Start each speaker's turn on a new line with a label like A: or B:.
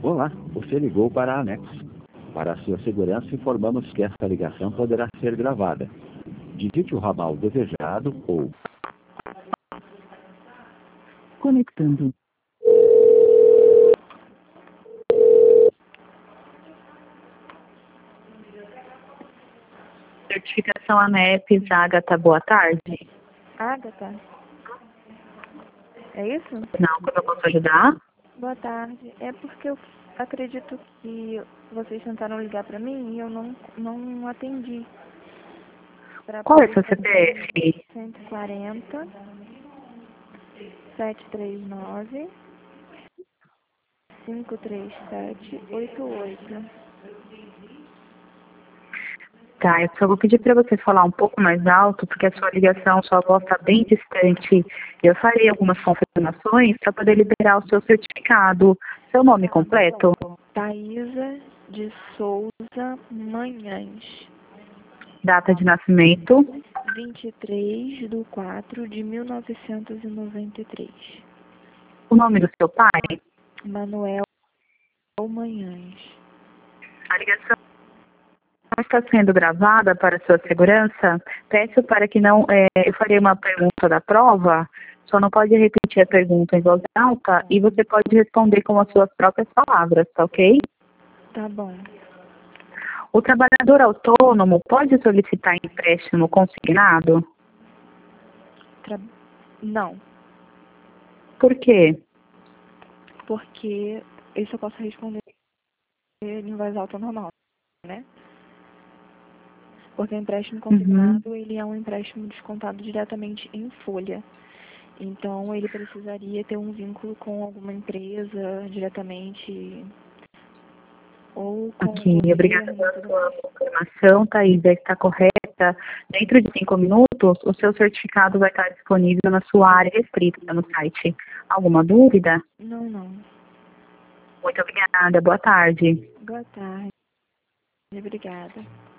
A: Olá, você ligou para a Anexo. Para a sua segurança, informamos que esta ligação poderá ser gravada. Digite o ramal desejado ou... Conectando.
B: Certificação ANEP, Agatha, boa tarde.
C: Agatha? É isso?
B: Não, como eu posso ajudar?
C: Boa tarde. É porque eu acredito que vocês tentaram ligar para mim e eu não atendi.
B: Qual é o seu CPF?
C: 140 739 537 88.
B: Tá, eu só vou pedir para você falar um pouco mais alto, porque a sua ligação, sua voz está bem distante. Eu farei algumas confirmações para poder liberar o seu certificado. Seu nome completo?
C: Thaisa de Souza Manhães.
B: Data de nascimento?
C: 23/4/1993.
B: O nome do seu pai?
C: Manuel Manhães.
B: A ligação está sendo gravada para sua segurança. Peço para que não... eu farei uma pergunta da prova, só não pode repetir a pergunta em voz alta e você pode responder com as suas próprias palavras, tá ok?
C: Tá bom.
B: O trabalhador autônomo pode solicitar empréstimo consignado?
C: Não,
B: Por quê?
C: porque isso eu posso responder em voz alta normal, né? Porque o empréstimo consignado, ele é um empréstimo descontado diretamente em folha. Então, ele precisaria ter um vínculo com alguma empresa diretamente ou com o
B: Ok,
C: governo.
B: obrigada pela sua confirmação, Thaís, está correta. Dentro de 5 minutos, o seu certificado vai estar disponível na sua área restrita no site. Alguma dúvida?
C: Não, não.
B: Muito obrigada, boa tarde.
C: Boa tarde. Obrigada.